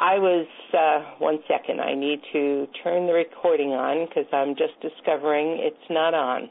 I was, one second, I need to turn the recording on because I'm just discovering it's not on.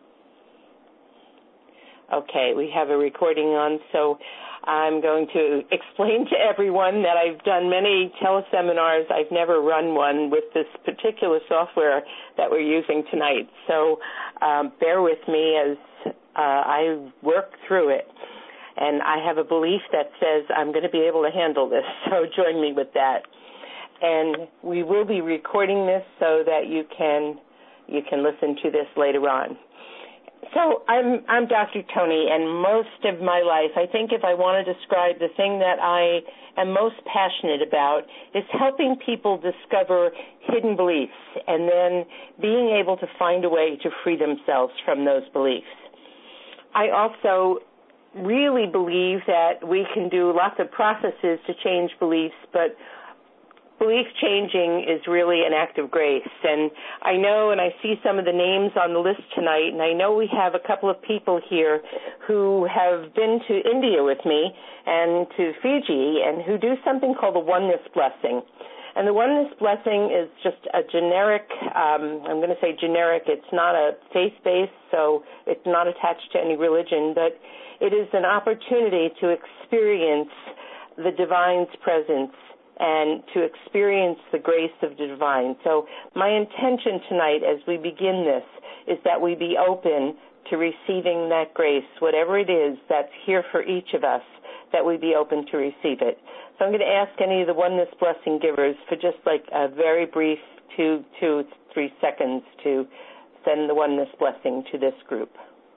Okay, we have a recording on, so I'm going to explain to everyone that I've done many teleseminars. I've never run one with this particular software that we're using tonight. So bear with me as I work through it. And I have a belief that says I'm going to be able to handle this, so join me with that. And we will be recording this so that you can listen to this later on. So I'm Dr. Toni, and most of my life, I think if I want to describe the thing that I am most passionate about is helping people discover hidden beliefs and then being able to find a way to free themselves from those beliefs. I also really believe that we can do lots of processes to change beliefs, but belief changing is really an act of grace. And I know, and I see some of the names on the list tonight, and I know we have a couple of people here who have been to India with me and to Fiji and who do something called the oneness blessing. And the oneness blessing is just a generic, I'm going to say generic, it's not a faith-based, so it's not attached to any religion, but it is an opportunity to experience the divine's presence and to experience the grace of the divine. So my intention tonight as we begin this is that we be open to receiving that grace, whatever it is that's here for each of us, that we be open to receive it. So I'm going to ask any of the oneness blessing givers for just like a very brief 2 to 3 seconds to send the oneness blessing to this group.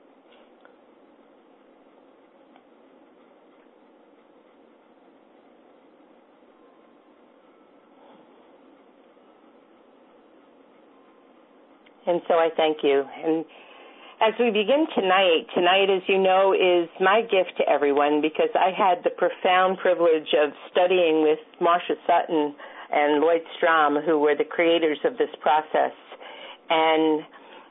And so I thank you. And as we begin tonight, as you know, is my gift to everyone because I had the profound privilege of studying with Marcia Sutton and Lloyd Strom, who were the creators of this process. And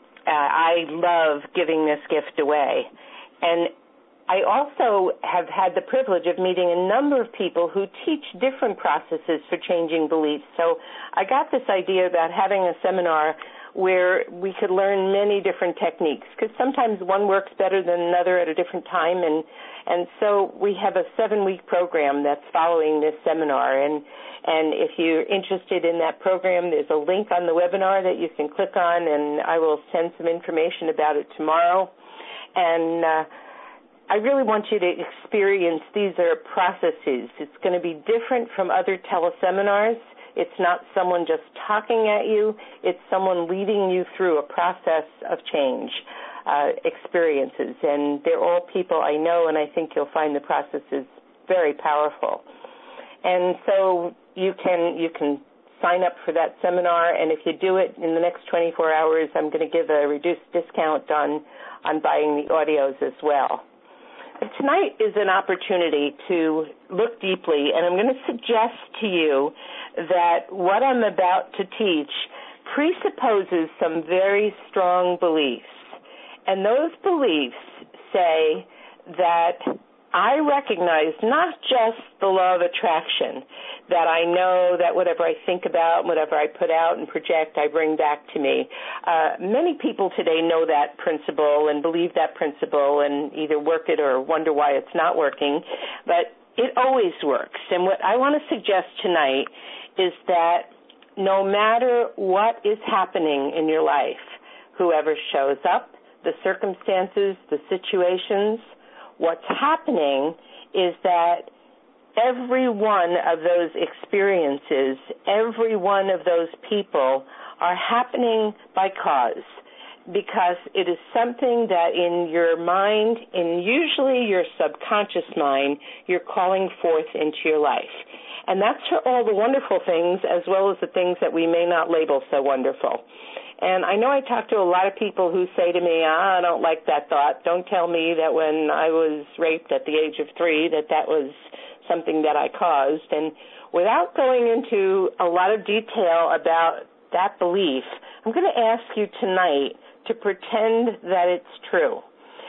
I love giving this gift away. And I also have had the privilege of meeting a number of people who teach different processes for changing beliefs. So I got this idea about having a seminar where we could learn many different techniques, because sometimes one works better than another at a different time, and so we have a 7-week program that's following this seminar, and if you're interested in that program, there's a link on the webinar that you can click on, and I will send some information about it tomorrow. And I really want you to experience these are processes. It's going to be different from other teleseminars. It's not someone just talking at you. It's someone leading you through a process of change, experiences. And they're all people I know, and I think you'll find the process is very powerful. And so you can sign up for that seminar, and if you do it in the next 24 hours, I'm going to give a reduced discount on buying the audios as well. But tonight is an opportunity to look deeply, and I'm going to suggest to you that what I'm about to teach presupposes some very strong beliefs. And those beliefs say that I recognize not just the law of attraction, that I know that whatever I think about, whatever I put out and project, I bring back to me. Many people today know that principle and believe that principle and either work it or wonder why it's not working, but it always works. And what I want to suggest tonight is that no matter what is happening in your life, whoever shows up, the circumstances, the situations, what's happening is that every one of those experiences, every one of those people are happening by cause, because it is something that in your mind, in usually your subconscious mind, you're calling forth into your life. And that's for all the wonderful things as well as the things that we may not label so wonderful. And I know I talk to a lot of people who say to me, I don't like that thought. Don't tell me that when I was raped at the age of 3 that was something that I caused. And without going into a lot of detail about that belief, I'm going to ask you tonight to pretend that it's true.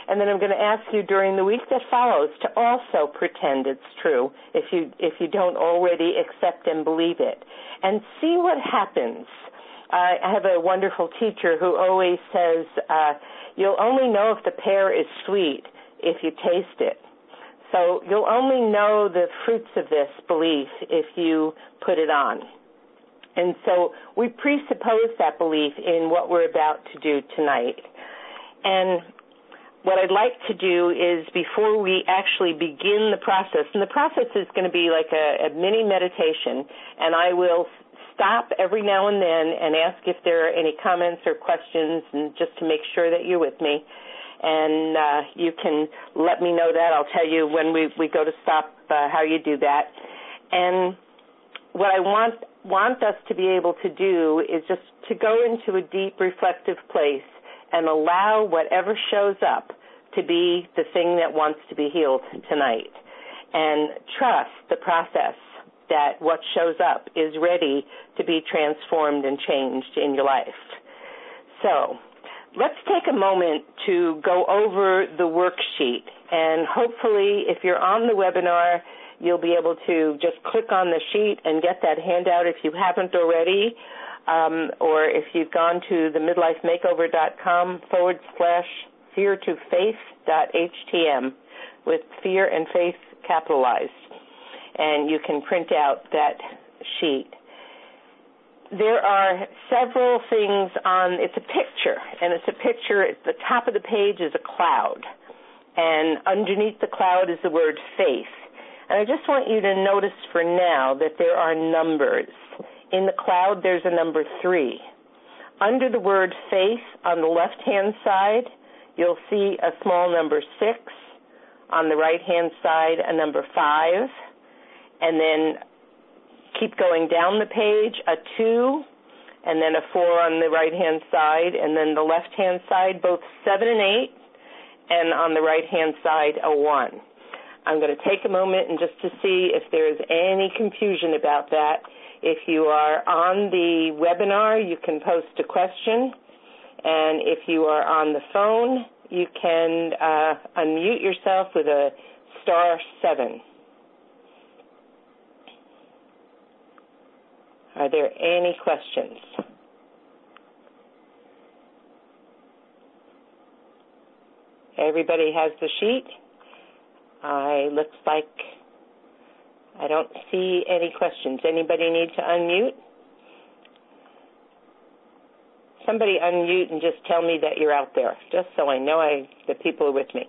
And then I'm going to ask you during the week that follows to also pretend it's true if you don't already accept and believe it. And see what happens. I have a wonderful teacher who always says, you'll only know if the pear is sweet if you taste it. So you'll only know the fruits of this belief if you put it on. And so we presuppose that belief in what we're about to do tonight. And what I'd like to do is, before we actually begin the process, and the process is going to be like a mini meditation, and I will stop every now and then and ask if there are any comments or questions, and just to make sure that you're with me. And you can let me know that. I'll tell you when we go to stop how you do that. And what I want us to be able to do is just to go into a deep reflective place and allow whatever shows up to be the thing that wants to be healed tonight. And trust the process that what shows up is ready to be transformed and changed in your life. So let's take a moment to go over the worksheet. And hopefully, if you're on the webinar, you'll be able to just click on the sheet and get that handout if you haven't already. Or if you've gone to the midlifemakeover.com/fear-to-faith.htm with fear and faith capitalized, and you can print out that sheet. There are several things on, it's a picture, and it's a picture, at the top of the page is a cloud, and underneath the cloud is the word faith. And I just want you to notice for now that there are numbers. In the cloud, there's a number 3. Under the word faith, on the left-hand side, you'll see a small number 6. On the right-hand side, a number 5. And then keep going down the page, a 2, and then a 4 on the right-hand side, and then the left-hand side, both 7 and 8, and on the right-hand side, a 1. I'm going to take a moment and just to see if there is any confusion about that. If you are on the webinar, you can post a question, and if you are on the phone, you can unmute yourself with a *7. Are there any questions? Everybody has the sheet? Looks like I don't see any questions. Anybody need to unmute? Somebody unmute and just tell me that you're out there, just so I know that people are with me.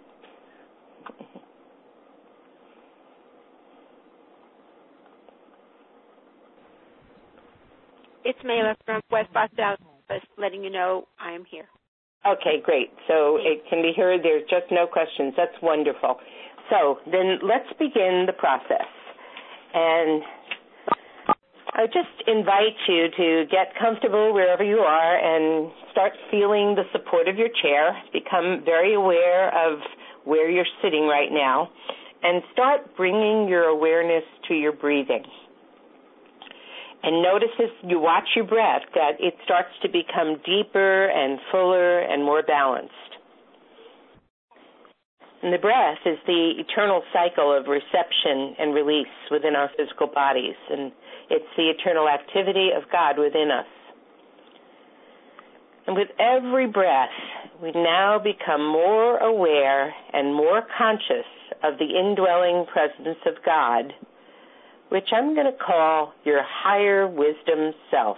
It's Mayla from West Boston office, letting you know I am here. Okay, great. So it can be heard. There's just no questions. That's wonderful. So then let's begin the process. And I just invite you to get comfortable wherever you are and start feeling the support of your chair. Become very aware of where you're sitting right now, and start bringing your awareness to your breathing. And notice as you watch your breath that it starts to become deeper and fuller and more balanced. And the breath is the eternal cycle of reception and release within our physical bodies, and it's the eternal activity of God within us. And with every breath, we now become more aware and more conscious of the indwelling presence of God, which I'm going to call your higher wisdom self.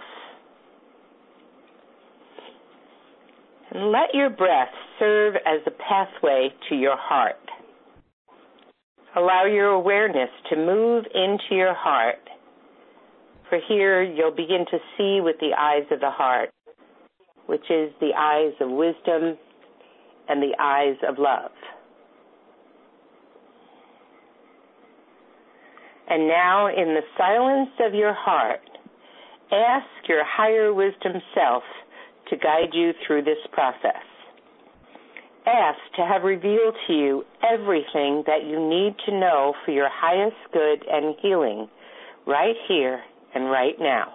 And let your breath serve as a pathway to your heart. Allow your awareness to move into your heart, for here you'll begin to see with the eyes of the heart, which is the eyes of wisdom and the eyes of love. And now, in the silence of your heart, ask your higher wisdom self to guide you through this process. Ask to have revealed to you everything that you need to know for your highest good and healing right here and right now.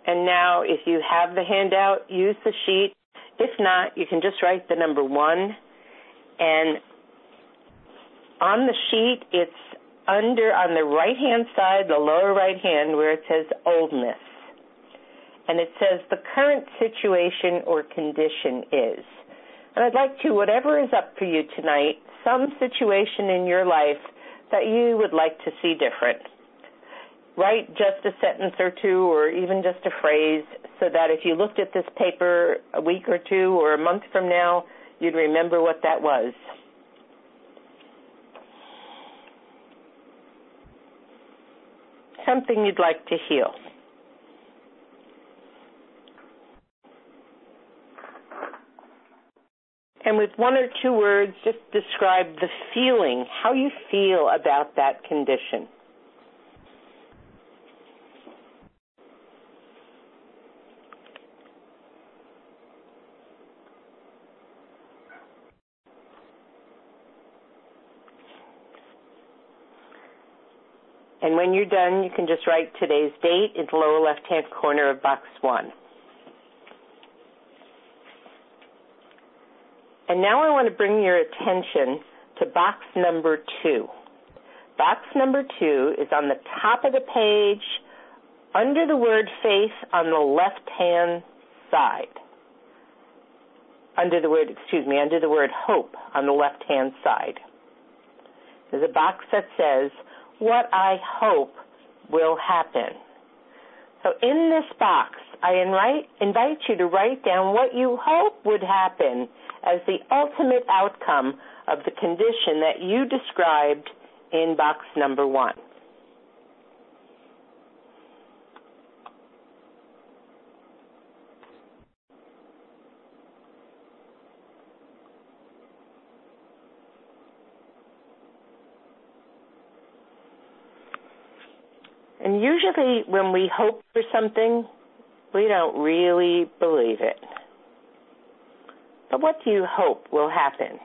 And now, if you have the handout, use the sheet. If not, you can just write the number 1. And on the sheet, it's on the right-hand side, the lower right hand, where it says oldness. And it says the current situation or condition is. And I'd like to, whatever is up for you tonight, some situation in your life that you would like to see different. Write just a sentence or two or even just a phrase so that if you looked at this paper a week or two or a month from now, you'd remember what that was. Something you'd like to heal. And with 1 or 2 words, just describe the feeling, how you feel about that condition. And when you're done, you can just write today's date in the lower left-hand corner of box 1. And now I want to bring your attention to box number 2. Box number 2 is on the top of the page under the word faith on the left-hand side. Under the word hope on the left-hand side. There's a box that says, what I hope will happen. So in this box, I invite you to write down what you hope would happen as the ultimate outcome of the condition that you described in box number 1. And usually when we hope for something, we don't really believe it. But what do you hope will happen?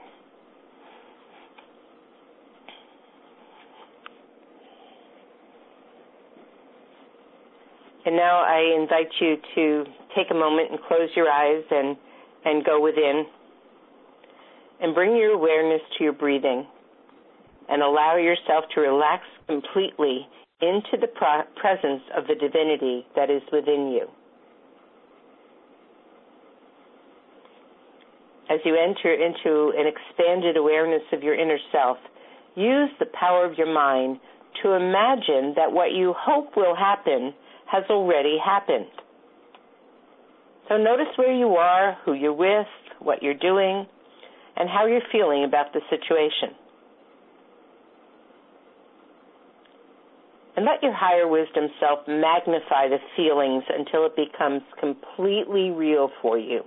And now I invite you to take a moment and close your eyes and go within and bring your awareness to your breathing and allow yourself to relax completely into the presence of the divinity that is within you. As you enter into an expanded awareness of your inner self, use the power of your mind to imagine that what you hope will happen has already happened. So notice where you are, who you're with, what you're doing, and how you're feeling about the situation. And let your higher wisdom self magnify the feelings until it becomes completely real for you.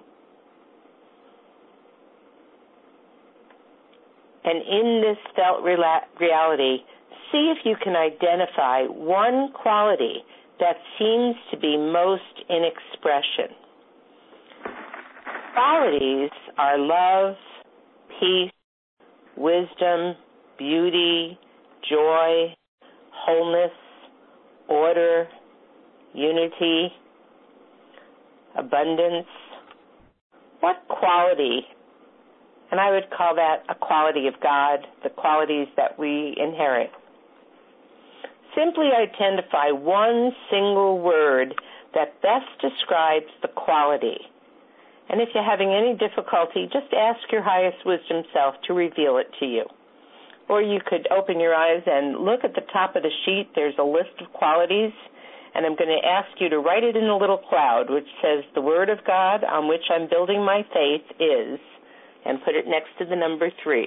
And in this felt reality, see if you can identify one quality that seems to be most in expression. Qualities are love, peace, wisdom, beauty, joy, wholeness, order, unity, abundance. What quality? And I would call that a quality of God, the qualities that we inherit. Simply identify one single word that best describes the quality. And if you're having any difficulty, just ask your highest wisdom self to reveal it to you. Or you could open your eyes and look at the top of the sheet. There's a list of qualities, and I'm going to ask you to write it in a little cloud, which says, the Word of God on which I'm building my faith is, and put it next to the number 3.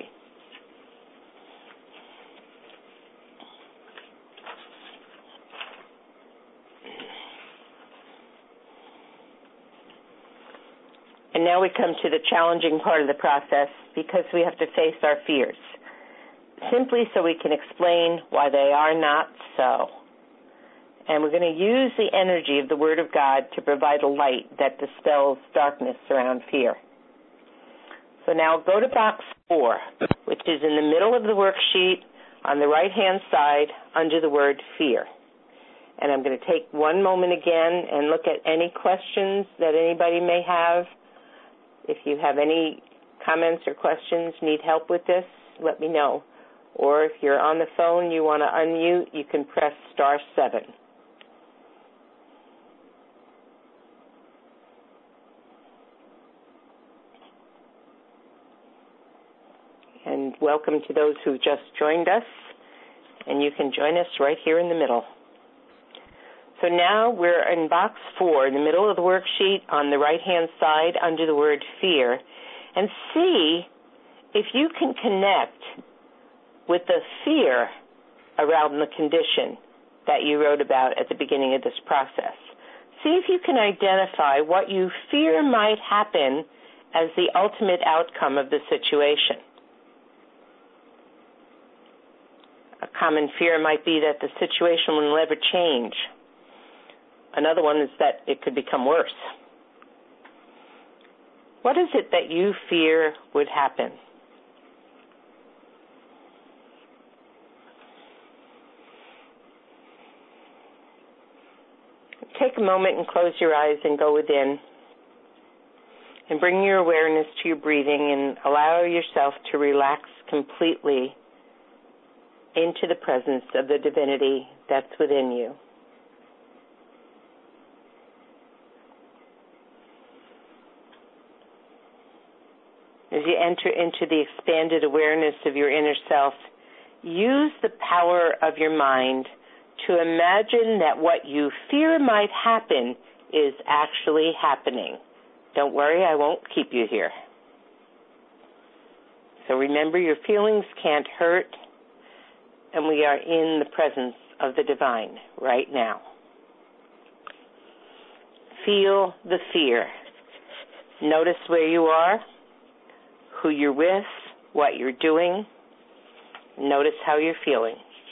And now we come to the challenging part of the process because we have to face our fears, simply so we can explain why they are not so. And we're going to use the energy of the Word of God to provide a light that dispels darkness around fear. So now go to box 4, which is in the middle of the worksheet on the right-hand side under the word fear. And I'm going to take one moment again and look at any questions that anybody may have. If you have any comments or questions, need help with this, let me know. Or if you're on the phone, you want to unmute, you can press *7. And welcome to those who just joined us. And you can join us right here in the middle. So now we're in box 4, in the middle of the worksheet on the right-hand side under the word fear, and see if you can connect with the fear around the condition that you wrote about at the beginning of this process. See if you can identify what you fear might happen as the ultimate outcome of the situation. A common fear might be that the situation will never change. Another one is that it could become worse. What is it that you fear would happen? Take a moment and close your eyes and go within. And bring your awareness to your breathing and allow yourself to relax completely into the presence of the divinity that's within you. As you enter into the expanded awareness of your inner self, use the power of your mind to imagine that what you fear might happen is actually happening. Don't worry, I won't keep you here. So remember, your feelings can't hurt, and we are in the presence of the divine right now. Feel the fear. Notice where you are, who you're with, what you're doing. Notice how you're feeling.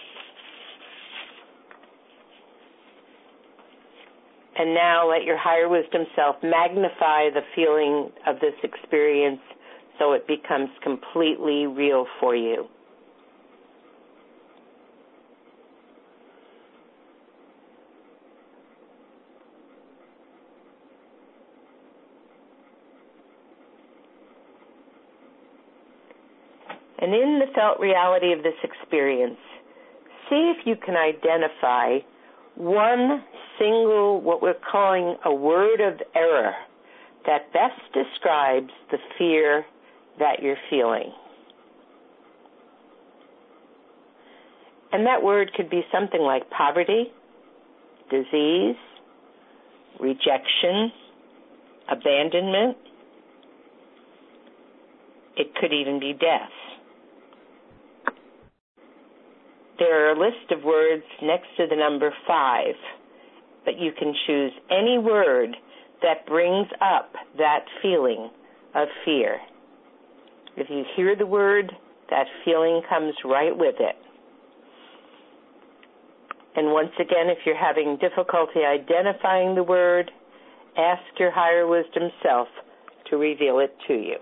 And now let your higher wisdom self magnify the feeling of this experience so it becomes completely real for you. And in the felt reality of this experience, see if you can identify one single, what we're calling a word of error, that best describes the fear that you're feeling. And that word could be something like poverty, disease, rejection, abandonment. It could even be death. There are a list of words next to the number 5, but you can choose any word that brings up that feeling of fear. If you hear the word, that feeling comes right with it. And once again, if you're having difficulty identifying the word, ask your higher wisdom self to reveal it to you.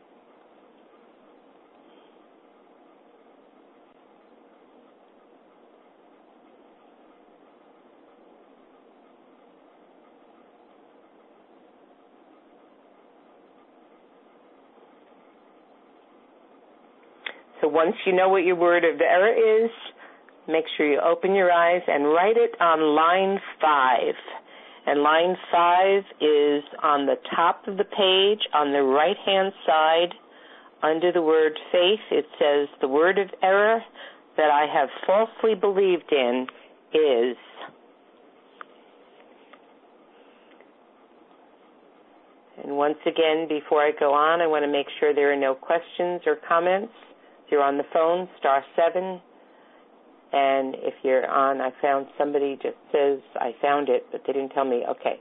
So once you know what your word of error is, make sure you open your eyes and write it on line 5. And line 5 is on the top of the page on the right-hand side under the word faith. It says, the word of error that I have falsely believed in is. And once again, before I go on, I want to make sure there are no questions or comments. If you're on the phone, *7. And if you're on, I found somebody just says, I found it, but they didn't tell me. Okay.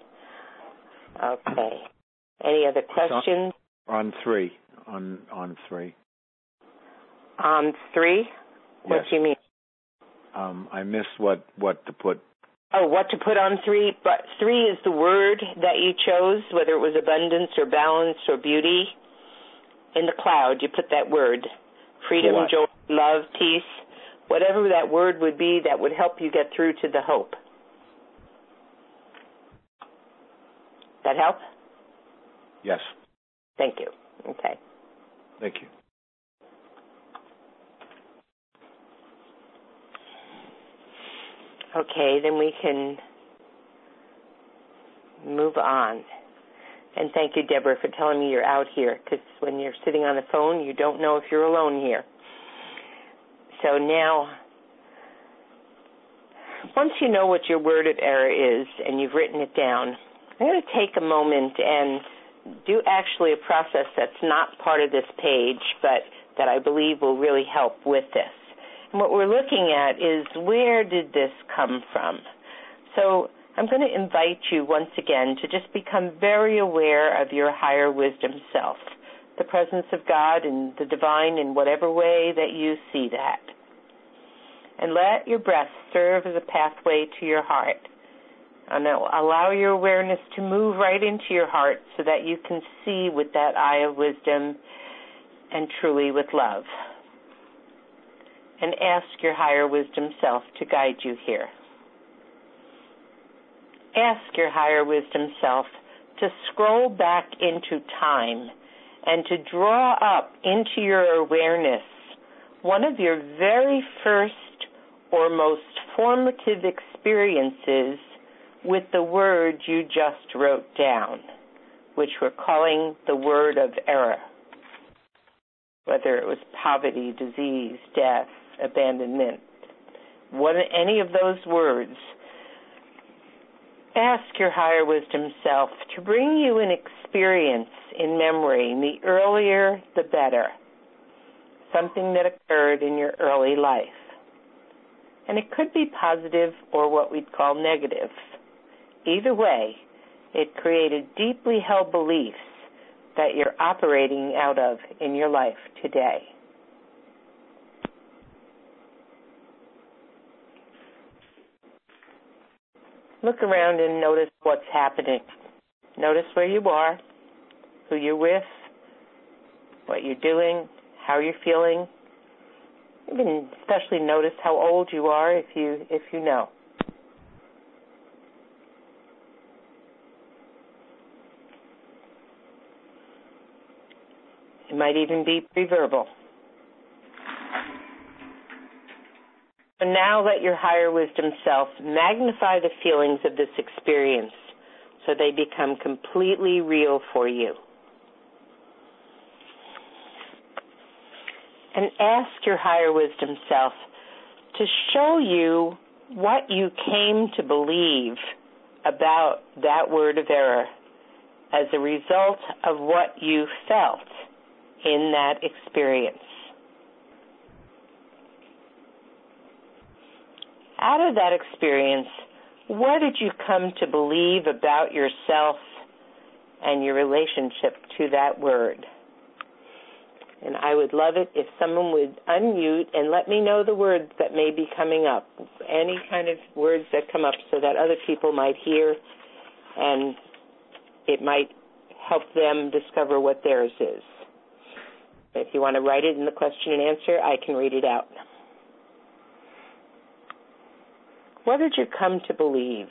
Any other questions? On 3. On 3. On 3? Yes. What do you mean? I missed what to put. Oh, what to put on 3? But 3 is the word that you chose, whether it was abundance or balance or beauty. In the cloud, you put that word. Freedom, joy, love, peace, whatever that word would be that would help you get through to the hope. That help? Yes. Thank you. Okay. Thank you. Okay, then we can move on. And thank you, Deborah, for telling me you're out here, because when you're sitting on the phone, you don't know if you're alone here. So now, once you know what your word of error is and you've written it down, I'm going to take a moment and do actually a process that's not part of this page, but that I believe will really help with this. And what we're looking at is, where did this come from? So I'm going to invite you once again to just become very aware of your higher wisdom self, the presence of God and the divine in whatever way that you see that. And let your breath serve as a pathway to your heart. And allow your awareness to move right into your heart so that you can see with that eye of wisdom and truly with love. And ask your higher wisdom self to guide you here. Ask your higher wisdom self to scroll back into time and to draw up into your awareness one of your very first or most formative experiences with the word you just wrote down, which we're calling the word of error. Whether it was poverty, disease, death, abandonment, any of those words, ask your higher wisdom self to bring you an experience in memory, and the earlier the better, something that occurred in your early life. And it could be positive or what we'd call negative. Either way, it created deeply held beliefs that you're operating out of in your life today. Look around and notice what's happening. Notice where you are, who you're with, what you're doing, how you're feeling. You can especially notice how old you are if you know. It might even be pre-verbal. And now let your higher wisdom self magnify the feelings of this experience so they become completely real for you. And ask your higher wisdom self to show you what you came to believe about that word of error as a result of what you felt in that experience. Out of that experience, what did you come to believe about yourself and your relationship to that word? And I would love it if someone would unmute and let me know the words that may be coming up, any kind of words that come up so that other people might hear and it might help them discover what theirs is. If you want to write it in the question and answer, I can read it out. What did you come to believe?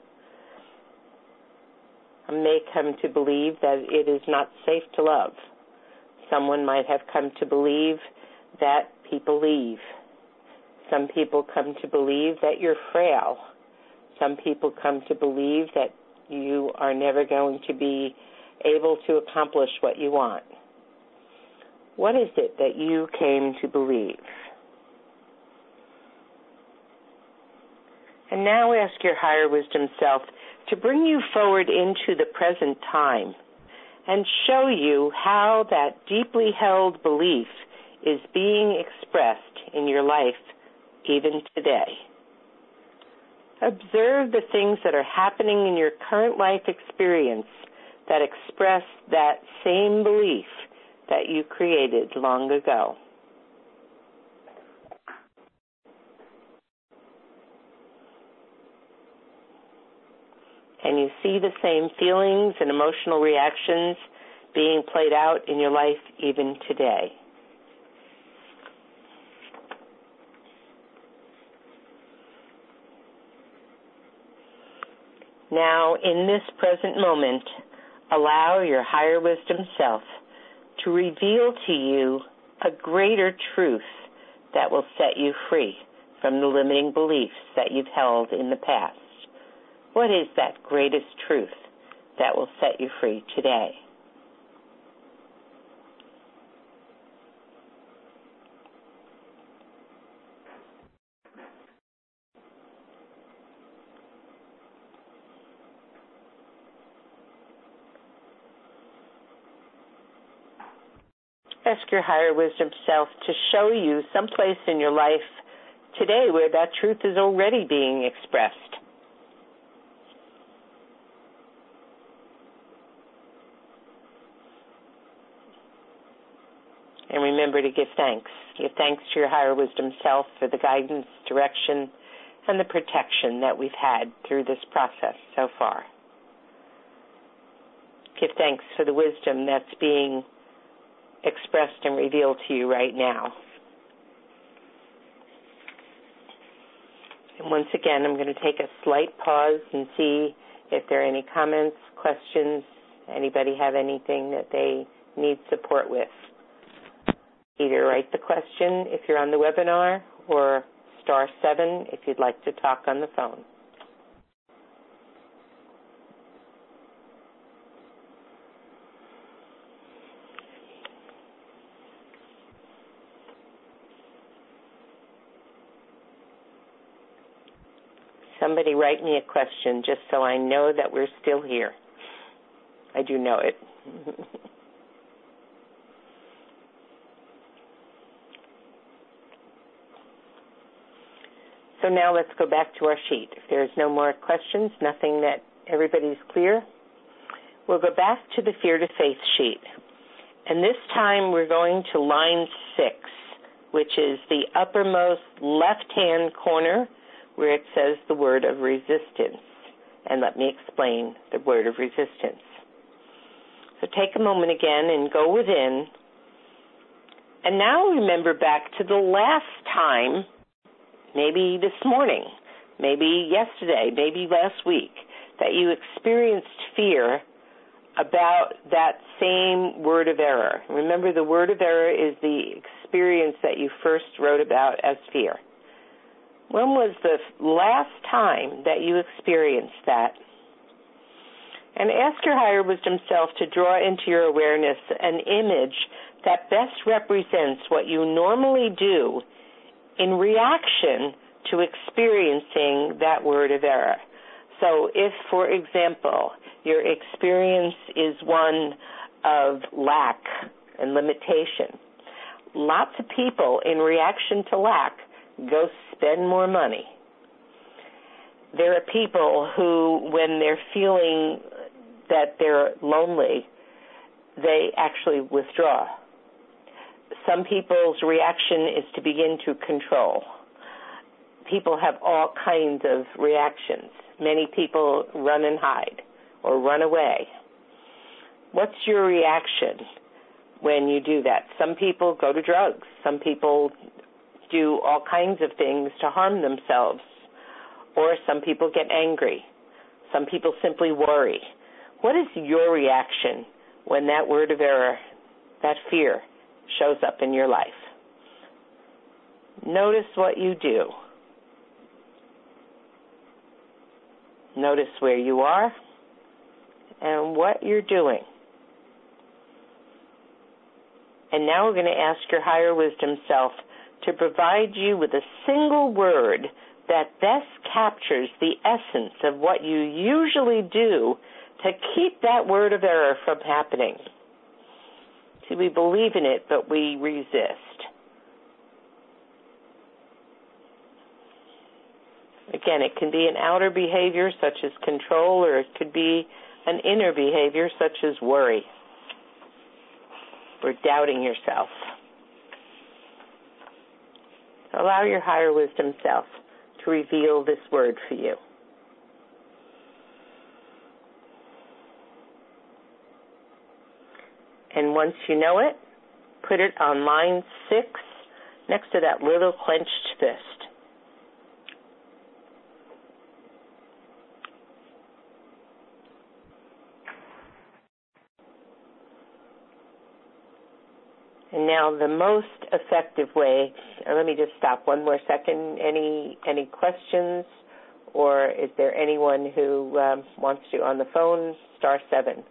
I may come to believe that it is not safe to love. Someone might have come to believe that people leave. Some people come to believe that you're frail. Some people come to believe that you are never going to be able to accomplish what you want. What is it that you came to believe? And now ask your higher wisdom self to bring you forward into the present time and show you how that deeply held belief is being expressed in your life even today. Observe the things that are happening in your current life experience that express that same belief that you created long ago. Can you see the same feelings and emotional reactions being played out in your life even today? Now, in this present moment, allow your higher wisdom self to reveal to you a greater truth that will set you free from the limiting beliefs that you've held in the past. What is that greatest truth that will set you free today? Ask your higher wisdom self to show you some place in your life today where that truth is already being expressed. And remember to give thanks. Give thanks to your higher wisdom self for the guidance, direction, and the protection that we've had through this process so far. Give thanks for the wisdom that's being expressed and revealed to you right now. And once again, I'm going to take a slight pause and see if there are any comments, questions, anybody have anything that they need support with. Either write the question if you're on the webinar or *7 if you'd like to talk on the phone. Somebody write me a question just so I know that we're still here. I do know it. So now let's go back to our sheet. If there's no more questions, nothing that everybody's clear, we'll go back to the Fear to Faith sheet. And this time we're going to line 6, which is the uppermost left-hand corner where it says the word of resistance. And let me explain the word of resistance. So take a moment again and go within. And now remember back to the last time, maybe this morning, maybe yesterday, maybe last week, that you experienced fear about that same word of error. Remember, the word of error is the experience that you first wrote about as fear. When was the last time that you experienced that? And ask your higher wisdom self to draw into your awareness an image that best represents what you normally do in reaction to experiencing that word of error. So if, for example, your experience is one of lack and limitation, lots of people in reaction to lack go spend more money. There are people who, when they're feeling that they're lonely, they actually withdraw. Some people's reaction is to begin to control. People have all kinds of reactions. Many people run and hide or run away. What's your reaction when you do that? Some people go to drugs. Some people do all kinds of things to harm themselves. Or some people get angry. Some people simply worry. What is your reaction when that word of error, that fear, shows up in your life? Notice what you do. Notice where you are and what you're doing. And now we're going to ask your higher wisdom self to provide you with a single word that best captures the essence of what you usually do to keep that word of error from happening. See, we believe in it, but we resist. Again, it can be an outer behavior such as control, or it could be an inner behavior such as worry or doubting yourself. Allow your higher wisdom self to reveal this word for you. And once you know it, put it on line 6 next to that little clenched fist. And now the most effective way, let me just stop one more second. Any questions? Or is there anyone who wants to on the phone? *7.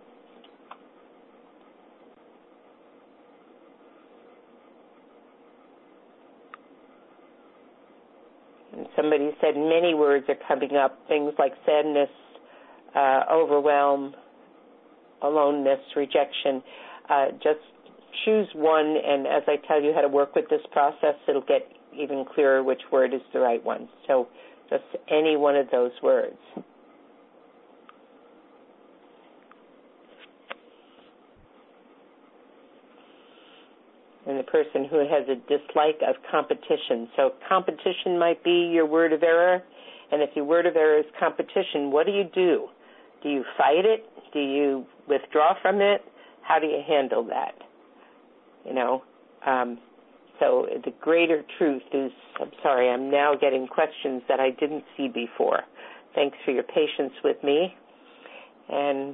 And somebody said many words are coming up, things like sadness, overwhelm, aloneness, rejection. Just choose one, and as I tell you how to work with this process, it'll get even clearer which word is the right one. So just any one of those words. And the person who has a dislike of competition. So competition might be your word of error, and if your word of error is competition, what do? Do you fight it? Do you withdraw from it? How do you handle that? So the greater truth is, I'm sorry, I'm now getting questions that I didn't see before. Thanks for your patience with me. And,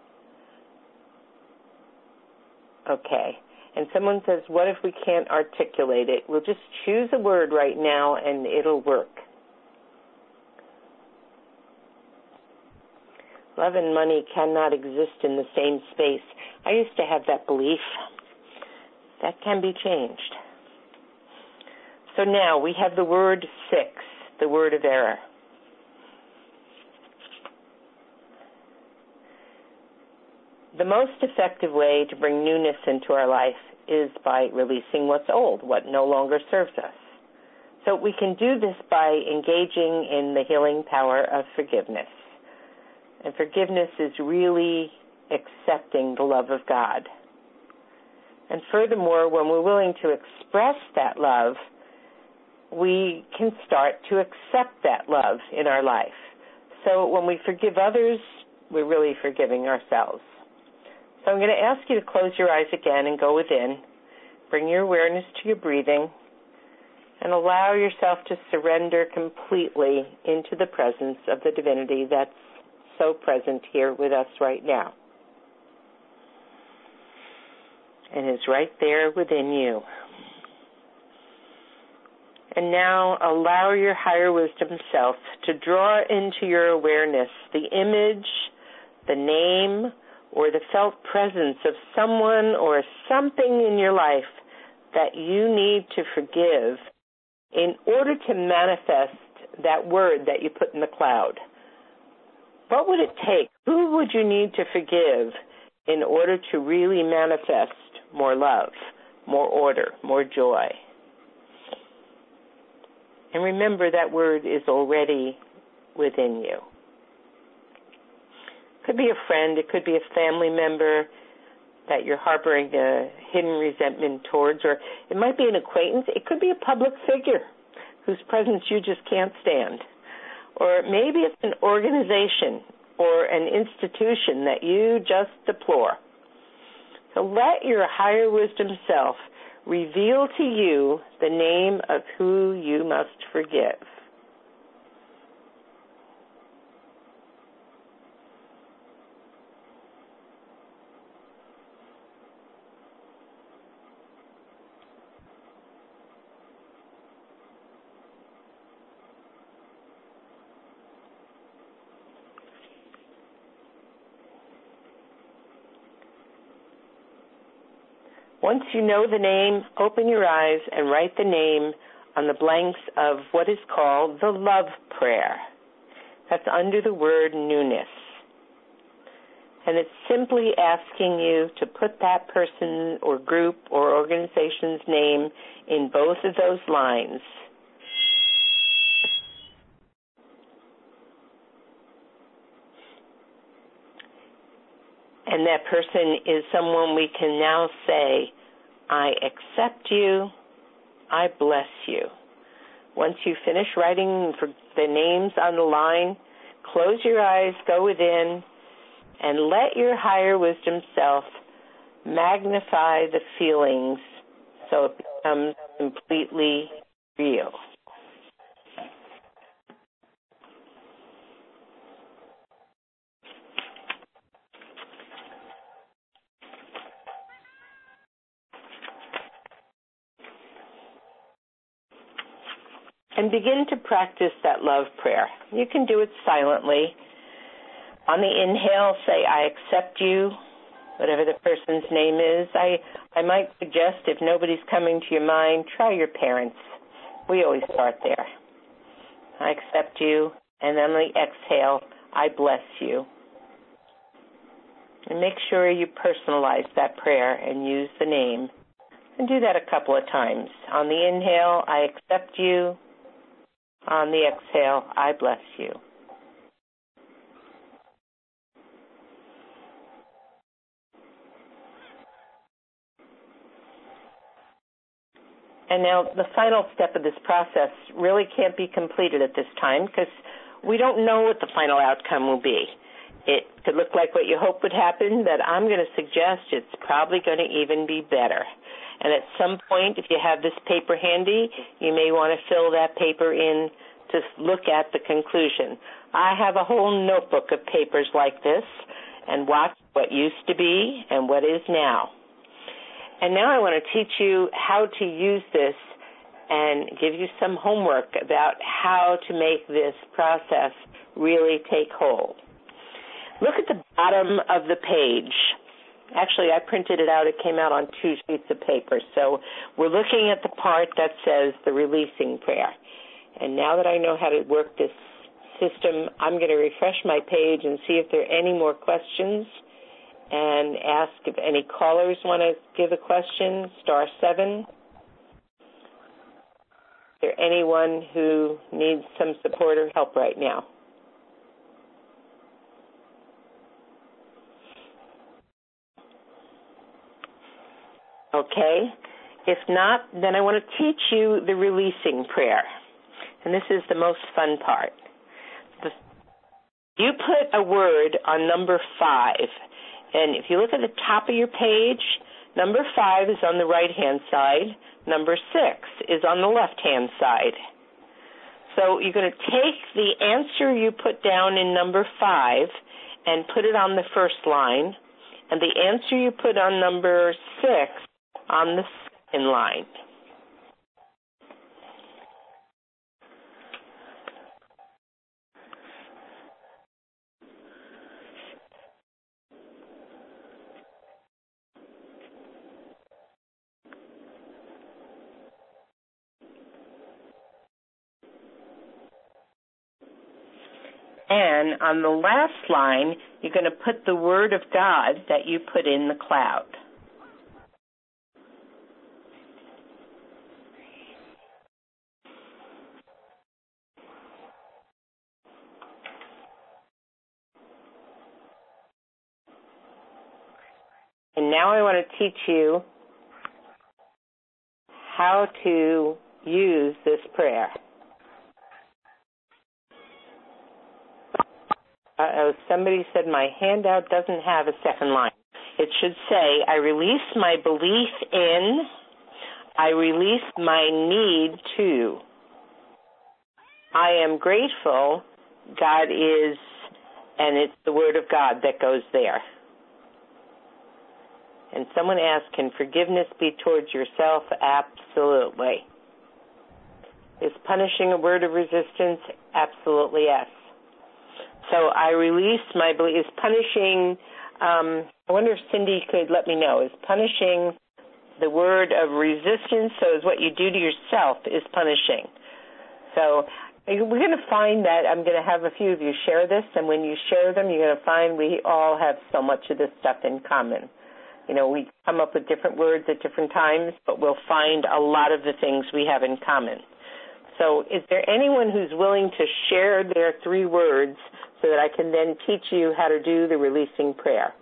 okay. And someone says, what if we can't articulate it? We'll just choose a word right now and it'll work. Love and money cannot exist in the same space. I used to have that belief. That can be changed. So now we have the word 6, the word of error. The most effective way to bring newness into our life is by releasing what's old, what no longer serves us. So we can do this by engaging in the healing power of forgiveness. And forgiveness is really accepting the love of God. And furthermore, when we're willing to express that love, we can start to accept that love in our life. So when we forgive others, we're really forgiving ourselves. So I'm going to ask you to close your eyes again and go within. Bring your awareness to your breathing and allow yourself to surrender completely into the presence of the divinity that's so present here with us right now and is right there within you. And now allow your higher wisdom self to draw into your awareness the image, the name, or the felt presence of someone or something in your life that you need to forgive in order to manifest that word that you put in the cloud. What would it take? Who would you need to forgive in order to really manifest more love, more order, more joy? And remember that word is already within you. It could be a friend, it could be a family member that you're harboring a hidden resentment towards, or it might be an acquaintance. It could be a public figure whose presence you just can't stand. Or maybe it's an organization or an institution that you just deplore. So let your higher wisdom self reveal to you the name of who you must forgive. Once you know the name, open your eyes and write the name on the blanks of what is called the love prayer. That's under the word newness. And it's simply asking you to put that person or group or organization's name in both of those lines. And that person is someone we can now say, I accept you, I bless you. Once you finish writing the names on the line, close your eyes, go within, and let your higher wisdom self magnify the feelings so it becomes completely real. and begin to practice that love prayer. You can do it silently. On the inhale, say, I accept you, whatever the person's name is. I might suggest, if nobody's coming to your mind, try your parents. We always start there. I accept you. And then on the exhale, I bless you. And make sure you personalize that prayer and use the name. And do that a couple of times. On the inhale, I accept you. On the exhale, I bless you. And now the final step of this process really can't be completed at this time because we don't know what the final outcome will be. It could look like what you hope would happen, but I'm going to suggest it's probably going to even be better. And at some point, if you have this paper handy, you may want to fill that paper in to look at the conclusion. I have a whole notebook of papers like this and watch what used to be and what is now. And now I want to teach you how to use this and give you some homework about how to make this process really take hold. Look at the bottom of the page. Actually, I printed it out. It came out on 2 sheets of paper. So we're looking at the part that says the releasing prayer. And now that I know how to work this system, I'm going to refresh my page and see if there are any more questions and ask if any callers want to give a question, *7. Is there anyone who needs some support or help right now? Okay. If not, then I want to teach you the releasing prayer. And this is the most fun part. You put a word on number 5. And if you look at the top of your page, number 5 is on the right-hand side. Number 6 is on the left-hand side. So you're going to take the answer you put down in number 5 and put it on the first line, and the answer you put on number 6 on the second line. And on the last line, you're going to put the word of God that you put in the cloud. And now I want to teach you how to use this prayer. Somebody said my handout doesn't have a second line. It should say, I release my belief in, I release my need to. I am grateful, God is, and it's the Word of God that goes there. And someone asked, can forgiveness be towards yourself? Absolutely. Is punishing a word of resistance? Absolutely yes. So I release my belief. Is punishing, I wonder if Cindy could let me know, is punishing the word of resistance? So is what you do to yourself is punishing. So we're going to find that I'm going to have a few of you share this, and when you share them, you're going to find we all have so much of this stuff in common. You know, we come up with different words at different times, but we'll find a lot of the things we have in common. So is there anyone who's willing to share their 3 words so that I can then teach you how to do the releasing prayer?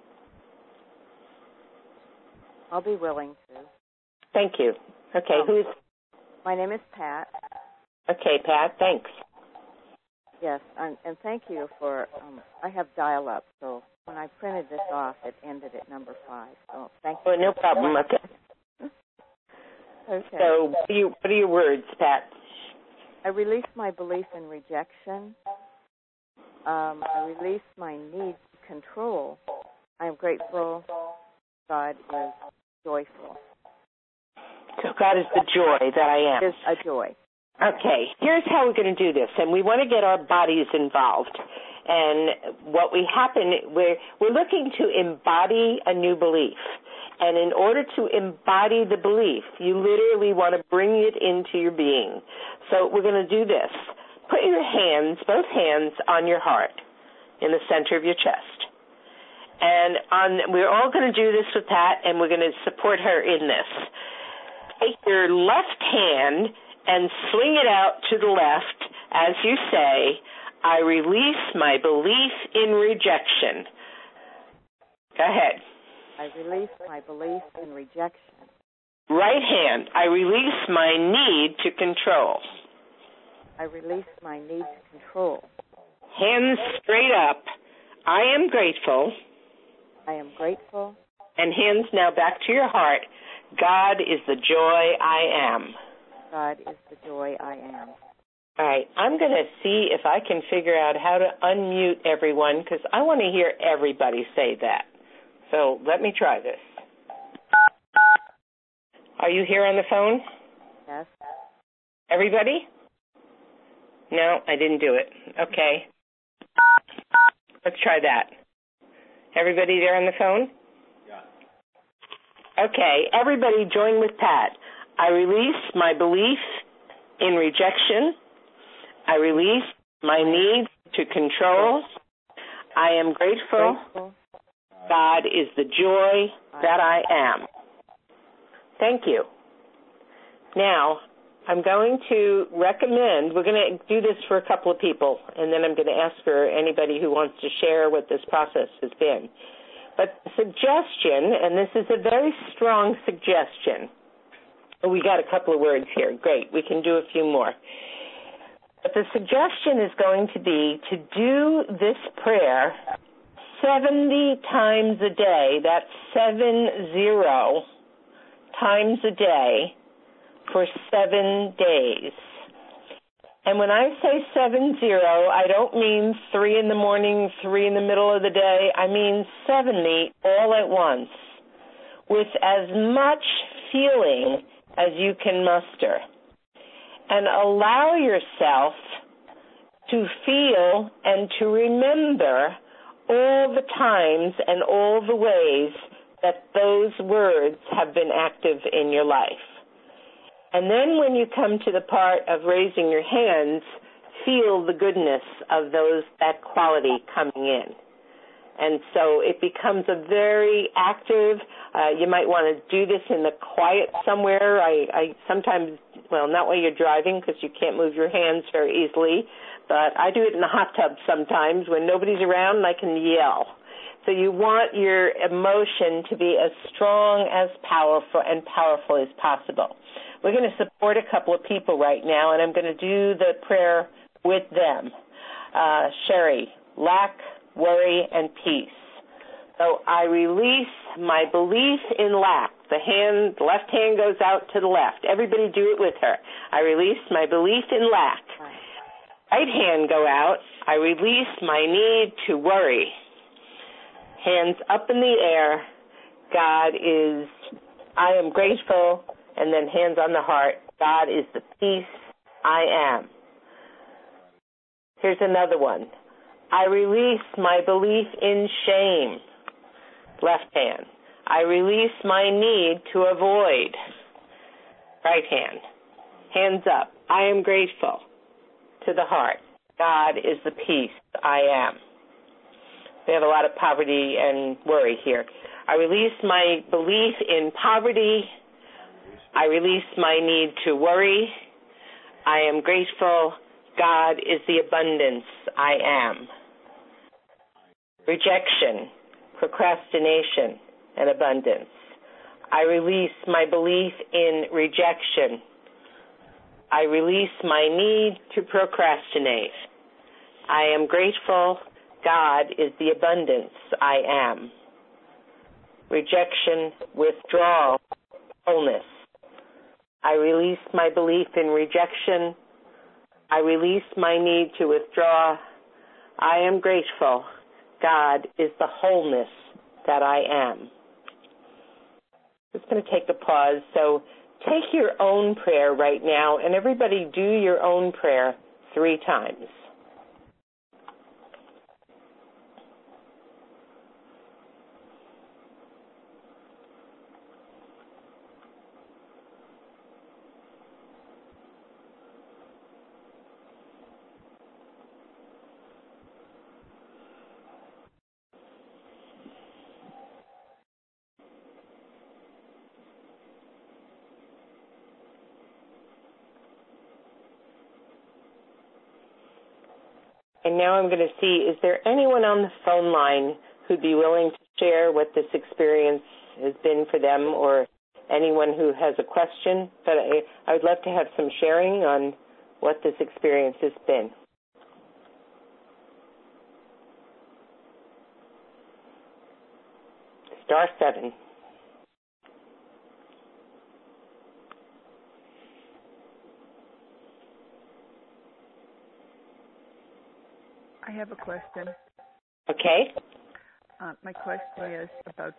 I'll be willing to. Thank you. Okay, who's? My name is Pat. Okay, Pat, thanks. Yes, and thank you for, I have dial-up, so when I printed this off, it ended at number 5. So thank you. Well, no problem. Okay. Okay. So what are your words, Pat? I release my belief in rejection. I release my need to control. I am grateful. God is joyful. So God is the joy that I am. Is a joy. Okay, here's how we're going to do this, and we want to get our bodies involved. And we're looking to embody a new belief. And in order to embody the belief, you literally want to bring it into your being. So we're going to do this. Put your hands, both hands, on your heart in the center of your chest. And we're all going to do this with Pat, and we're going to support her in this. Take your left hand and sling it out to the left as you say, I release my belief in rejection. Go ahead. I release my belief in rejection. Right hand, I release my need to control. I release my need to control. Hands straight up, I am grateful. I am grateful. And hands now back to your heart. God is the joy I am. God is the joy I am. All right, I'm going to see if I can figure out how to unmute everyone because I want to hear everybody say that. So let me try this. Are you here on the phone? Yes. Everybody? No, I didn't do it. Okay. Let's try that. Everybody there on the phone? Yeah. Okay, everybody join with Pat. I release my belief in rejection. I release my need to control. I am grateful. God is the joy that I am. Thank you. Now, I'm going to recommend, we're going to do this for a couple of people, and then I'm going to ask for anybody who wants to share what this process has been. But the suggestion, and this is a very strong suggestion. We got a couple of words here. Great. We can do a few more. But the suggestion is going to be to do this prayer 70 times a day. That's 70 times a day for 7 days. And when I say 70, I don't mean 3 in the morning, 3 in the middle of the day. I mean 70 all at once with as much feeling as you can muster. And allow yourself to feel and to remember all the times and all the ways that those words have been active in your life. And then when you come to the part of raising your hands, feel the goodness of that quality coming in. And so it becomes a very active, you might want to do this in the quiet somewhere. I sometimes, well, not while you're driving because you can't move your hands very easily, but I do it in the hot tub sometimes when nobody's around and I can yell. So you want your emotion to be as strong as powerful as possible. We're going to support a couple of people right now, and I'm going to do the prayer with them. Sherry, lack, worry, and peace. So I release my belief in lack. The left hand goes out to the left. Everybody do it with her. I release my belief in lack. Right hand go out. I release my need to worry. Hands up in the air. I am grateful. And then hands on the heart. God is the peace I am. Here's another one. I release my belief in shame. Left hand. I release my need to avoid. Right hand. Hands up. I am grateful. To the heart. God is the peace I am. We have a lot of poverty and worry here. I release my belief in poverty. I release my need to worry. I am grateful. God is the abundance I am. Rejection, procrastination, and abundance. I release my belief in rejection. I release my need to procrastinate. I am grateful. God is the abundance I am. Rejection, withdrawal, wholeness. I release my belief in rejection. I release my need to withdraw. I am grateful. God is the wholeness that I am. Just going to take a pause. So take your own prayer right now, and everybody do your own prayer 3 times. And now I'm going to see, is there anyone on the phone line who'd be willing to share what this experience has been for them, or anyone who has a question? But I would love to have some sharing on what this experience has been. Star 7. I have a question. Okay. My question is about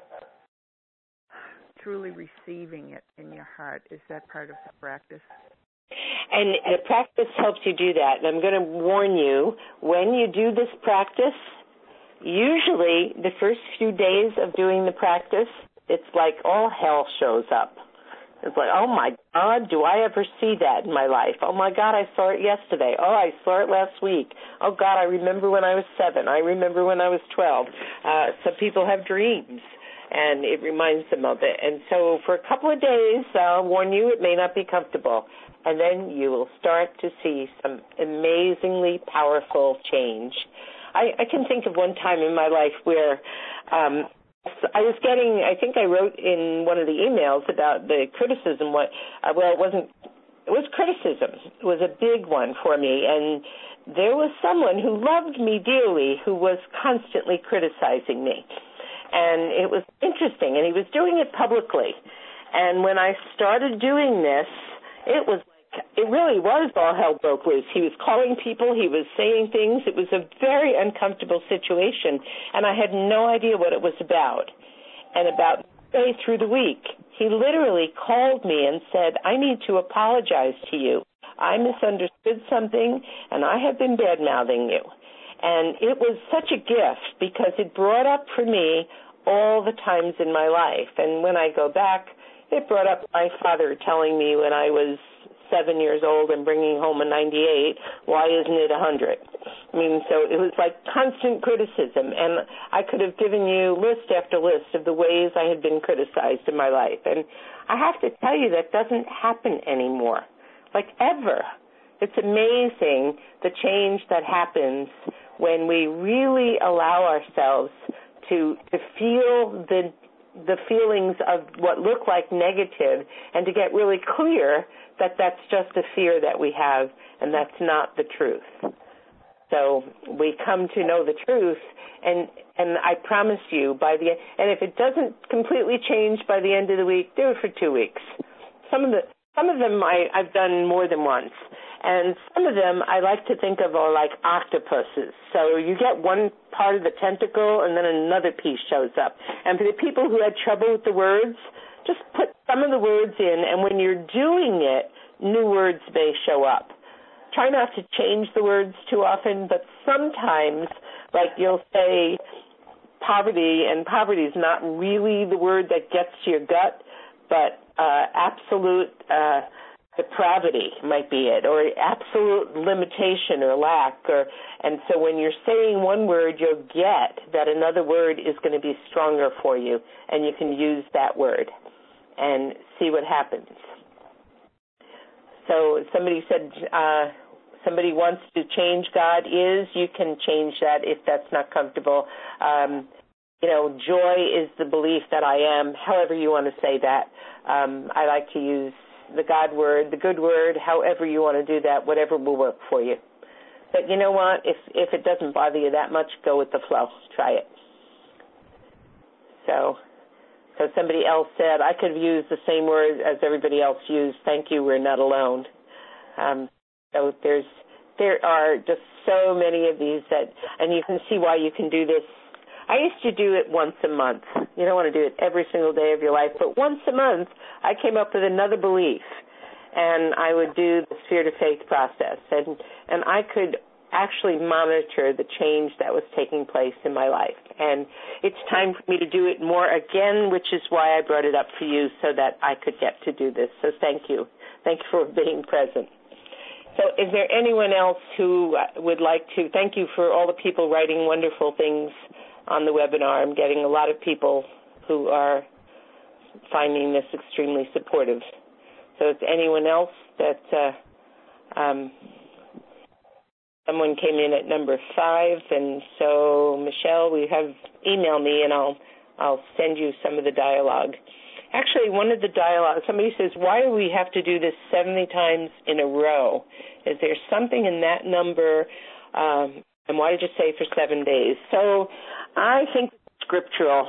truly receiving it in your heart. Is that part of the practice? And the practice helps you do that. And I'm going to warn you, when you do this practice, usually the first few days of doing the practice, it's like all hell shows up. It's like, oh, my God, do I ever see that in my life? Oh, my God, I saw it yesterday. Oh, I saw it last week. Oh, God, I remember when I was 7. I remember when I was 12. Some people have dreams, and it reminds them of it. And so for a couple of days, I'll warn you, it may not be comfortable. And then you will start to see some amazingly powerful change. I can think of one time in my life where I was getting, I think I wrote in one of the emails about the criticism, it was criticism. It was a big one for me. And there was someone who loved me dearly who was constantly criticizing me. And it was interesting. And he was doing it publicly. And when I started doing this, it really was all hell broke loose. He was calling people. He was saying things. It was a very uncomfortable situation, and I had no idea what it was about. And about midway through the week, he literally called me and said, I need to apologize to you. I misunderstood something, and I have been bad-mouthing you. And it was such a gift because it brought up for me all the times in my life. And when I go back, it brought up my father telling me when I was 7 years old and bringing home a 98, why isn't it 100? I mean, so it was like constant criticism, and I could have given you list after list of the ways I had been criticized in my life. And I have to tell you, that doesn't happen anymore, like ever. It's amazing the change that happens when we really allow ourselves to feel the feelings of what look like negative, and to get really clear that that's just a fear that we have, and that's not the truth. So we come to know the truth, and I promise you, and if it doesn't completely change by the end of the week, do it for 2 weeks. Some of them I've done more than once. And some of them I like to think of are like octopuses. So you get one part of the tentacle and then another piece shows up. And for the people who had trouble with the words, just put some of the words in, and when you're doing it, new words may show up. Try not to change the words too often, but sometimes, like you'll say poverty, and poverty is not really the word that gets to your gut, but absolute depravity might be it, or absolute limitation or lack. And so when you're saying one word, you'll get that another word is going to be stronger for you, and you can use that word and see what happens. So somebody said somebody wants to change God is, you can change that if that's not comfortable. Joy is the belief that I am, however you want to say that. I like to use the God word, the good word, however you want to do that, whatever will work for you. But you know what? If it doesn't bother you that much, go with the flow. Try it. So somebody else said, I could have used the same word as everybody else used. Thank you, we're not alone. So there are just so many of these and you can see why you can do this I used to do it once a month. You don't want to do it every single day of your life, but once a month I came up with another belief, and I would do the Sphere to Faith process, and I could actually monitor the change that was taking place in my life. And it's time for me to do it more again, which is why I brought it up for you so that I could get to do this. So thank you. Thank you for being present. So is there anyone else who would like to? Thank you for all the people writing wonderful things on the webinar. I'm getting a lot of people who are finding this extremely supportive. So is anyone else that someone came in at number 5, and so Michelle, email me and I'll send you some of the dialogue. Actually, one of the dialogue, somebody says, why do we have to do this 70 times in a row? Is there something in that number? And why did you say for 7 days? So I think it's scriptural.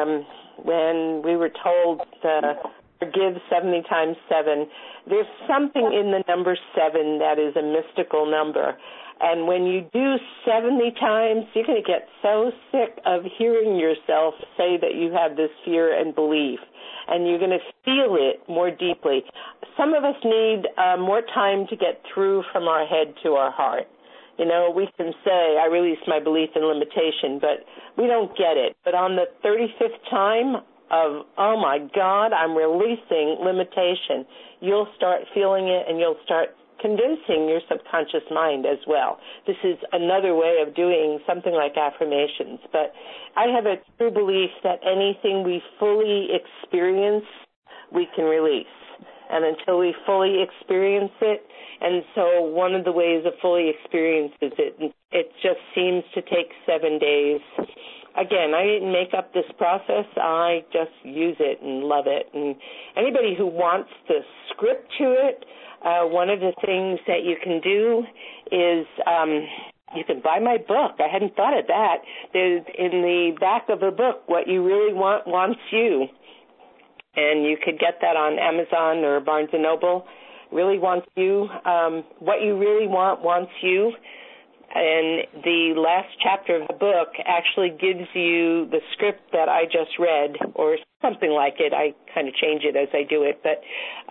When we were told forgive 70 times 7, there's something in the number 7 that is a mystical number. And when you do 70 times, you're going to get so sick of hearing yourself say that you have this fear and belief, and you're going to feel it more deeply. Some of us need more time to get through from our head to our heart. You know, we can say, I release my belief in limitation, but we don't get it. But on the 35th time of, oh, my God, I'm releasing limitation, you'll start feeling it, and you'll start convincing your subconscious mind as well. This is another way of doing something like affirmations. But I have a true belief that anything we fully experience, we can release. And until we fully experience it, and so one of the ways of fully experience is it just seems to take 7 days. Again, I didn't make up this process. I just use it and love it. And anybody who wants the script to it, one of the things that you can do is you can buy my book. I hadn't thought of that. There's in the back of the book, What You Really Want Wants You. And you could get that on Amazon or Barnes & Noble. Really Wants You. What You Really Want Wants You. And the last chapter of the book actually gives you the script that I just read, or something like it. I kind of change it as I do it, but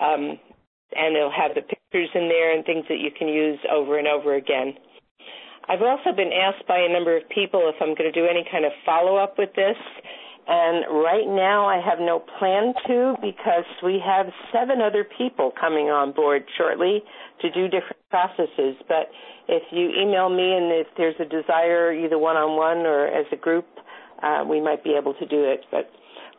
and it'll have the pictures in there and things that you can use over and over again. I've also been asked by a number of people if I'm going to do any kind of follow-up with this, and right now I have no plan to, because we have 7 other people coming on board shortly to do different processes. But if you email me and if there's a desire, either one-on-one or as a group, we might be able to do it. But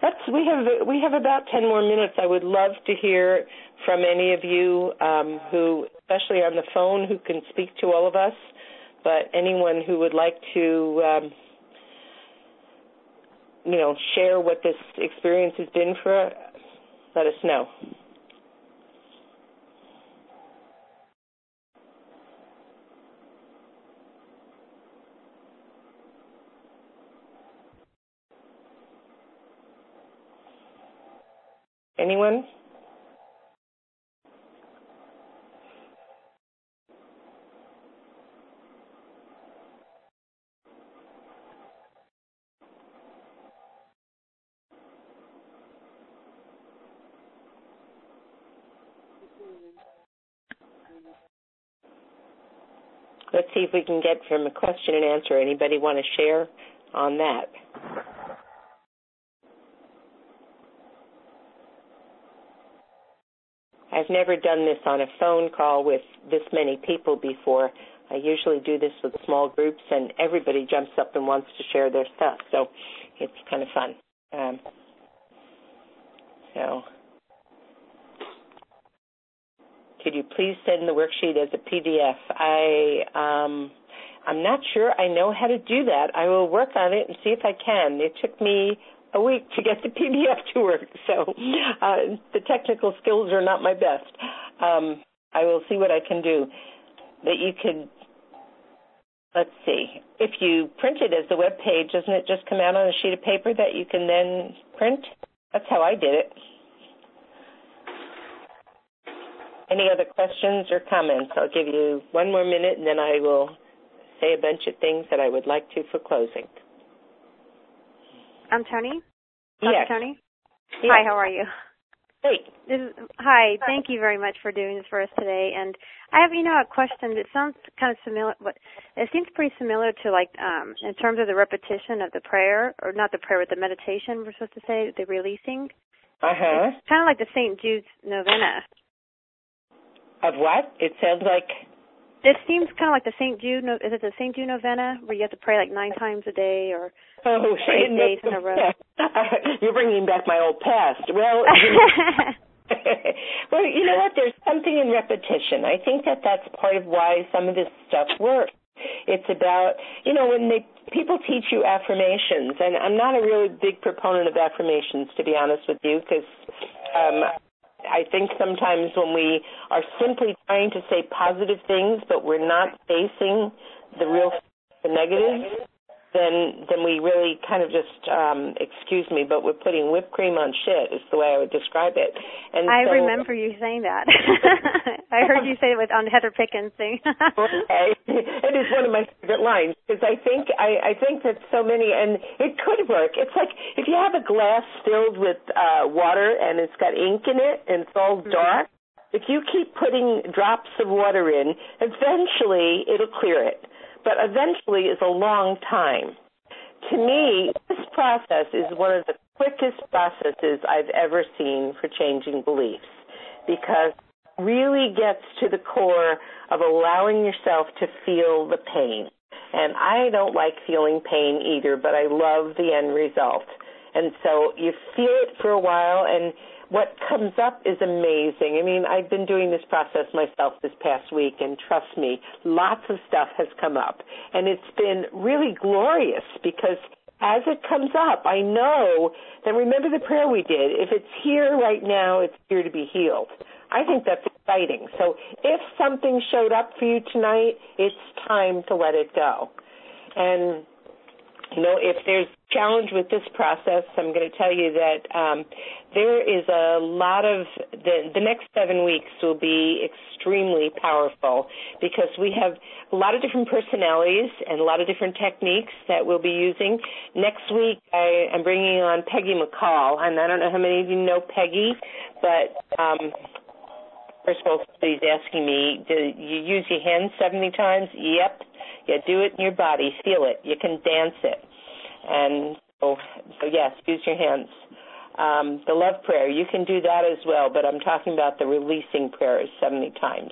we have about 10 more minutes. I would love to hear from any of you who, especially on the phone, who can speak to all of us, but anyone who would like to share what this experience has been for, let us know. Anyone? Let's see if we can get from a question and answer. Anybody want to share on that? I've never done this on a phone call with this many people before. I usually do this with small groups, and everybody jumps up and wants to share their stuff, so it's kind of fun. Could you please send the worksheet as a PDF? I'm not sure I know how to do that. I will work on it and see if I can. It took me a week to get the PDF to work, so the technical skills are not my best. I will see what I can do. That you could, let's see, if you print it as the web page, doesn't it just come out on a sheet of paper that you can then print? That's how I did it. Any other questions or comments? I'll give you 1 more minute, and then I will say a bunch of things that I would like to for closing. I'm Tony. Yes. Tony? Yes. Hi, how are you? Great. Hi, thank you very much for doing this for us today. And I have, a question that sounds kind of similar, but it seems pretty similar to, in terms of the repetition of the prayer, or not the prayer, but the meditation, we're supposed to say, the releasing. Uh-huh. It's kind of like the St. Jude's novena. Of what? It sounds like... This seems kind of like the St. Jude, is it the St. Jude novena, where you have to pray 9 times a day, or 8 days in a row? You're bringing back my old past. Well, well, you know what? There's something in repetition. I think that's part of why some of this stuff works. It's about, when people teach you affirmations, and I'm not a really big proponent of affirmations, to be honest with you, because I think sometimes when we are simply trying to say positive things, but we're not facing the negatives, then we really kind of just, excuse me, but we're putting whipped cream on shit is the way I would describe it. And I remember you saying that. I heard you say it on Heather Pickens thing. Okay. It is one of my favorite lines, because I think that so many, and it could work. It's like if you have a glass filled with water and it's got ink in it and it's all dark, if you keep putting drops of water in, eventually it'll clear it. But eventually is a long time. To me, this process is one of the quickest processes I've ever seen for changing beliefs, because it really gets to the core of allowing yourself to feel the pain. And I don't like feeling pain either, but I love the end result. And so you feel it for a while, and what comes up is amazing. I mean, I've been doing this process myself this past week, and trust me, lots of stuff has come up. And it's been really glorious, because as it comes up, I know that, remember the prayer we did, if it's here right now, it's here to be healed. I think that's exciting. So if something showed up for you tonight, it's time to let it go. And if there's challenge with this process, I'm going to tell you that there is a lot of, the next 7 weeks will be extremely powerful, because we have a lot of different personalities and a lot of different techniques that we'll be using. Next week, I'm bringing on Peggy McCall, and I don't know how many of you know Peggy, but first of all, somebody's asking me, do you use your hands 70 times? Yep. You do it in your body. Feel it. You can dance it. And so yes, use your hands. The love prayer, you can do that as well, but I'm talking about the releasing prayers 70 times.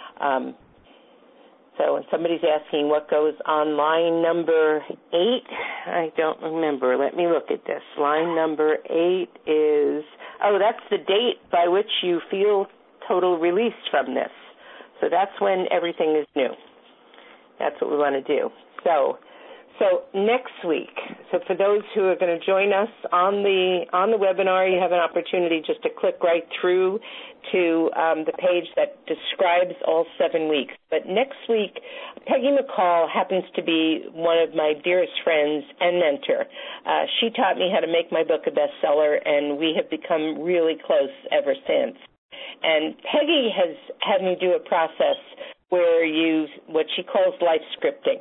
So when somebody's asking what goes on line number 8, I don't remember. Let me look at this. Line number 8 is, that's the date by which you feel total release from this. So that's when everything is new. That's what we want to do. So next week, so for those who are going to join us on the webinar, you have an opportunity just to click right through to the page that describes all 7 weeks. But next week, Peggy McCall happens to be one of my dearest friends and mentor. She taught me how to make my book a bestseller, and we have become really close ever since. And Peggy has had me do a process where you use what she calls life scripting.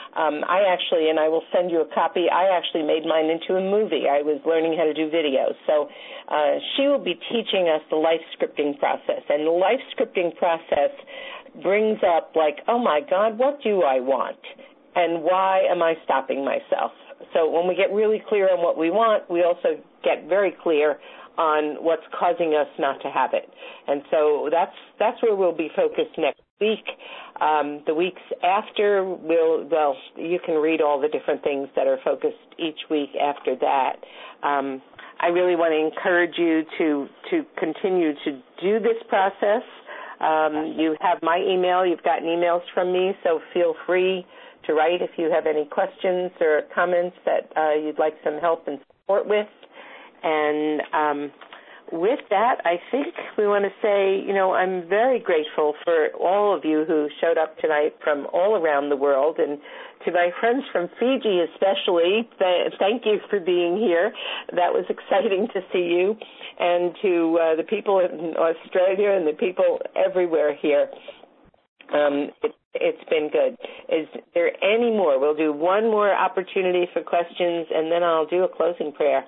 I will send you a copy. I actually made mine into a movie. I was learning how to do videos. So she will be teaching us the life scripting process. And the life scripting process brings up oh my God, what do I want? And why am I stopping myself? So when we get really clear on what we want, we also get very clear on what's causing us not to have it. And so that's where we'll be focused next week. The weeks after, you can read all the different things that are focused each week after that. I really want to encourage you to continue to do this process. You have my email. You've gotten emails from me, so feel free to write if you have any questions or comments that you'd like some help and support with. And with that, I think we want to say, I'm very grateful for all of you who showed up tonight from all around the world, and to my friends from Fiji especially, thank you for being here. That was exciting to see you, and to the people in Australia and the people everywhere here. It's been good. Is there any more? We'll do one more opportunity for questions, and then I'll do a closing prayer.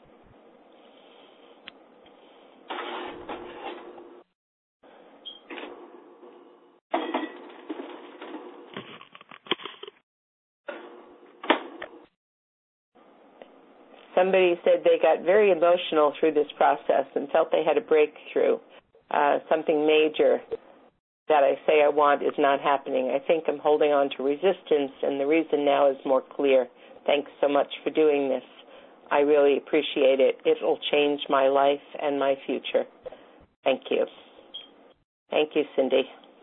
Somebody said they got very emotional through this process and felt they had a breakthrough, something major that I say I want is not happening. I think I'm holding on to resistance, and the reason now is more clear. Thanks so much for doing this. I really appreciate it. It will change my life and my future. Thank you. Thank you, Cindy.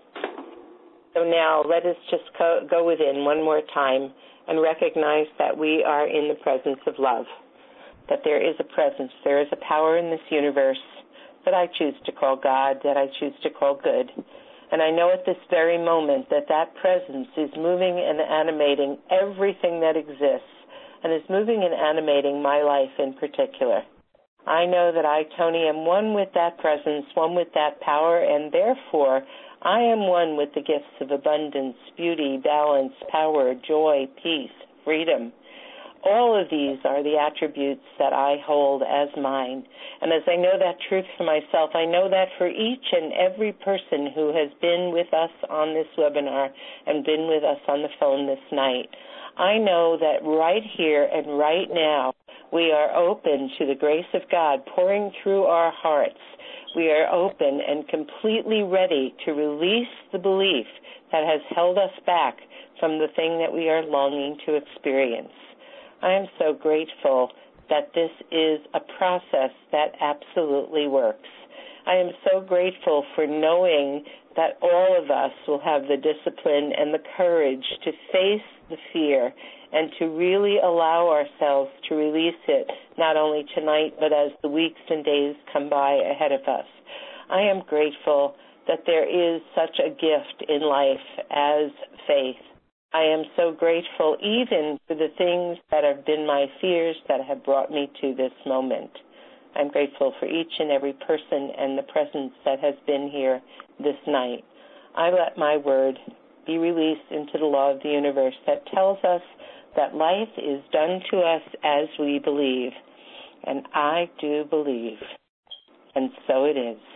So now let us just go within one more time and recognize that we are in the presence of love, that there is a presence, there is a power in this universe that I choose to call God, that I choose to call good. And I know at this very moment that that presence is moving and animating everything that exists and is moving and animating my life in particular. I know that I, Toni, am one with that presence, one with that power, and therefore I am one with the gifts of abundance, beauty, balance, power, joy, peace, freedom. All of these are the attributes that I hold as mine. And as I know that truth for myself, I know that for each and every person who has been with us on this webinar and been with us on the phone this night. I know that right here and right now, we are open to the grace of God pouring through our hearts. We are open and completely ready to release the belief that has held us back from the thing that we are longing to experience. I am so grateful that this is a process that absolutely works. I am so grateful for knowing that all of us will have the discipline and the courage to face the fear and to really allow ourselves to release it, not only tonight, but as the weeks and days come by ahead of us. I am grateful that there is such a gift in life as faith. I am so grateful even for the things that have been my fears that have brought me to this moment. I'm grateful for each and every person and the presence that has been here this night. I let my word be released into the law of the universe that tells us that life is done to us as we believe. And I do believe. And so it is.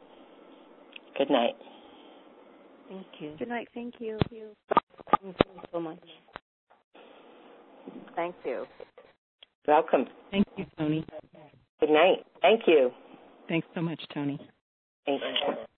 Good night. Thank you. Good night. Thank you. Thank you so much. Thank you. Welcome. Thank you, Toni. Good night. Thank you. Thanks so much, Toni. Thank you.